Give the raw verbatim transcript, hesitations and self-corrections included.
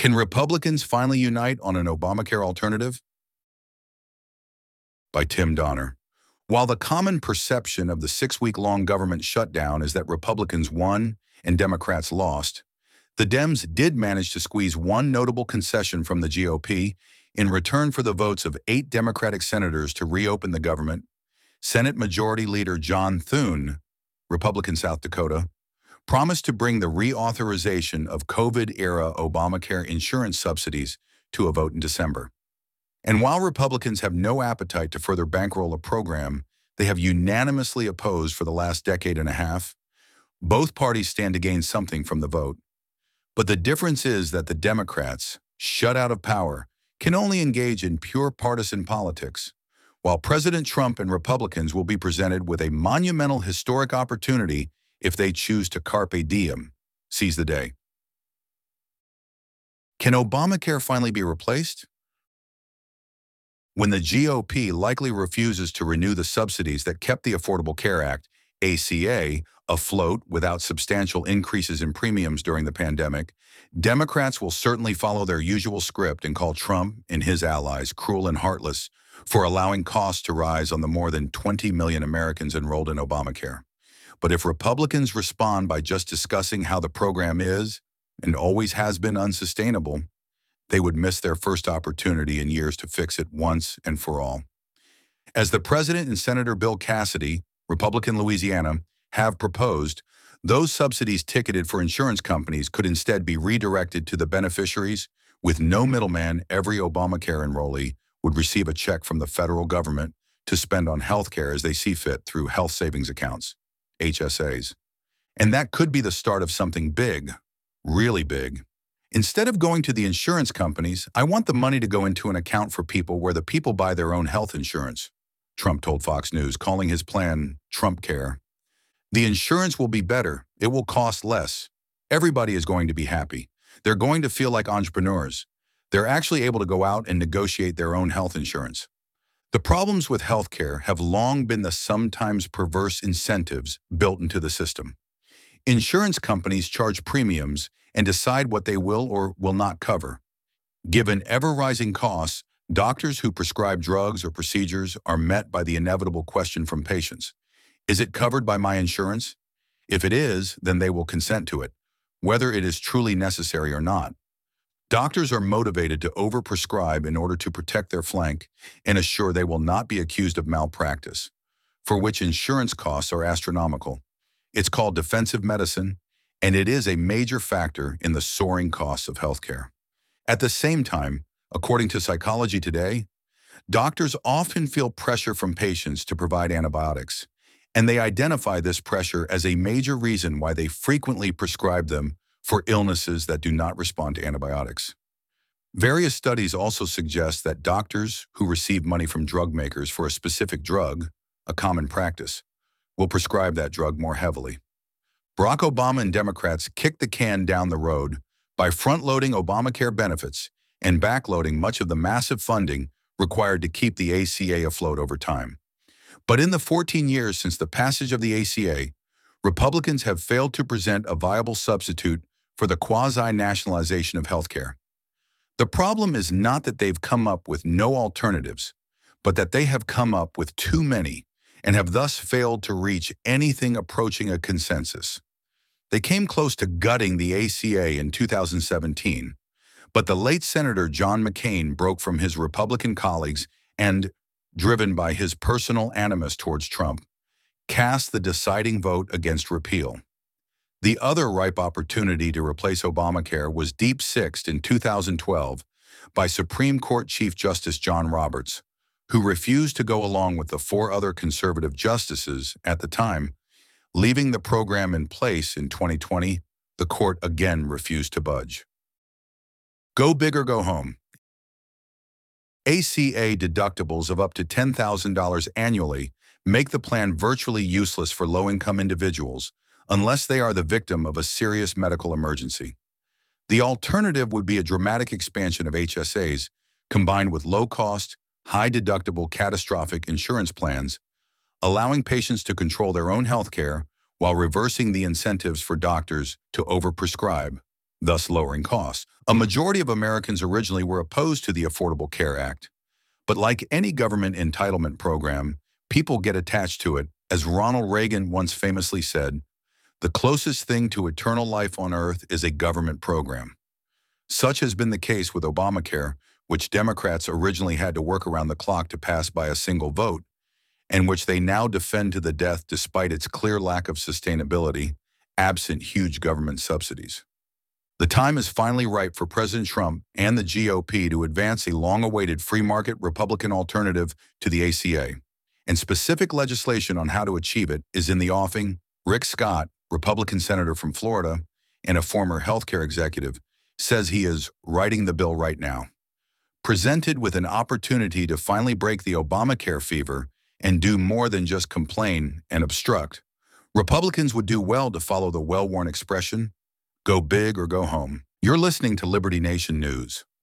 Can Republicans finally unite on an Obamacare alternative? By Tim Donner. While the common perception of the six-week-long government shutdown is that Republicans won and Democrats lost, the Dems did manage to squeeze one notable concession from the G O P in return for the votes of eight Democratic senators to reopen the government. Senate Majority Leader John Thune, Republican South Dakota, promised to bring the reauthorization of COVID-era Obamacare insurance subsidies to a vote in December. And while Republicans have no appetite to further bankroll a program they have unanimously opposed for the last decade and a half, both parties stand to gain something from the vote. But the difference is that the Democrats, shut out of power, can only engage in pure partisan politics, while President Trump and Republicans will be presented with a monumental historic opportunity if they choose to carpe diem, seize the day. Can Obamacare finally be replaced? When the G O P likely refuses to renew the subsidies that kept the Affordable Care Act, A C A, afloat without substantial increases in premiums during the pandemic, Democrats will certainly follow their usual script and call Trump and his allies cruel and heartless for allowing costs to rise on the more than twenty million Americans enrolled in Obamacare. But if Republicans respond by just discussing how the program is, and always has been, unsustainable, they would miss their first opportunity in years to fix it once and for all. As the President and Senator Bill Cassidy, Republican Louisiana, have proposed, those subsidies ticketed for insurance companies could instead be redirected to the beneficiaries. With no middleman, every Obamacare enrollee would receive a check from the federal government to spend on health care as they see fit through health savings accounts, H S As. And that could be the start of something big, really big. Instead of going to the insurance companies, I want the money to go into an account for people where the people buy their own health insurance, Trump told Fox News, calling his plan Trump Care. The insurance will be better. It will cost less. Everybody is going to be happy. They're going to feel like entrepreneurs. They're actually able to go out and negotiate their own health insurance. The problems with healthcare have long been the sometimes perverse incentives built into the system. Insurance companies charge premiums and decide what they will or will not cover. Given ever-rising costs, doctors who prescribe drugs or procedures are met by the inevitable question from patients: is it covered by my insurance? If it is, then they will consent to it, whether it is truly necessary or not. Doctors are motivated to overprescribe in order to protect their flank and assure they will not be accused of malpractice, for which insurance costs are astronomical. It's called defensive medicine, and it is a major factor in the soaring costs of healthcare. At the same time, according to Psychology Today, doctors often feel pressure from patients to provide antibiotics, and they identify this pressure as a major reason why they frequently prescribe them for illnesses that do not respond to antibiotics. Various studies also suggest that doctors who receive money from drug makers for a specific drug, a common practice, will prescribe that drug more heavily. Barack Obama and Democrats kicked the can down the road by front-loading Obamacare benefits and backloading much of the massive funding required to keep the A C A afloat over time. But in the fourteen years since the passage of the A C A, Republicans have failed to present a viable substitute for the quasi-nationalization of healthcare. The problem is not that they've come up with no alternatives, but that they have come up with too many and have thus failed to reach anything approaching a consensus. They came close to gutting the A C A in two thousand seventeen, but the late Senator John McCain broke from his Republican colleagues and, driven by his personal animus towards Trump, cast the deciding vote against repeal. The other ripe opportunity to replace Obamacare was deep-sixed in two thousand twelve by Supreme Court Chief Justice John Roberts, who refused to go along with the four other conservative justices at the time. Leaving the program in place in twenty twenty, the court again refused to budge. Go big or go home. A C A deductibles of up to ten thousand dollars annually make the plan virtually useless for low-income individuals unless they are the victim of a serious medical emergency. The alternative would be a dramatic expansion of H S As combined with low-cost, high-deductible catastrophic insurance plans, allowing patients to control their own health care while reversing the incentives for doctors to overprescribe. thus lowering costs. A majority of Americans originally were opposed to the Affordable Care Act. But like any government entitlement program, people get attached to it. As Ronald Reagan once famously said, the closest thing to eternal life on earth is a government program. Such has been the case with Obamacare, which Democrats originally had to work around the clock to pass by a single vote, and which they now defend to the death despite its clear lack of sustainability, absent huge government subsidies. The time is finally ripe for President Trump and the G O P to advance a long-awaited free market Republican alternative to the A C A, and specific legislation on how to achieve it is in the offing. Rick Scott, Republican senator from Florida and a former healthcare executive, says he is writing the bill right now. Presented with an opportunity to finally break the Obamacare fever and do more than just complain and obstruct, Republicans would do well to follow the well-worn expression, go big or go home. You're listening to Liberty Nation News.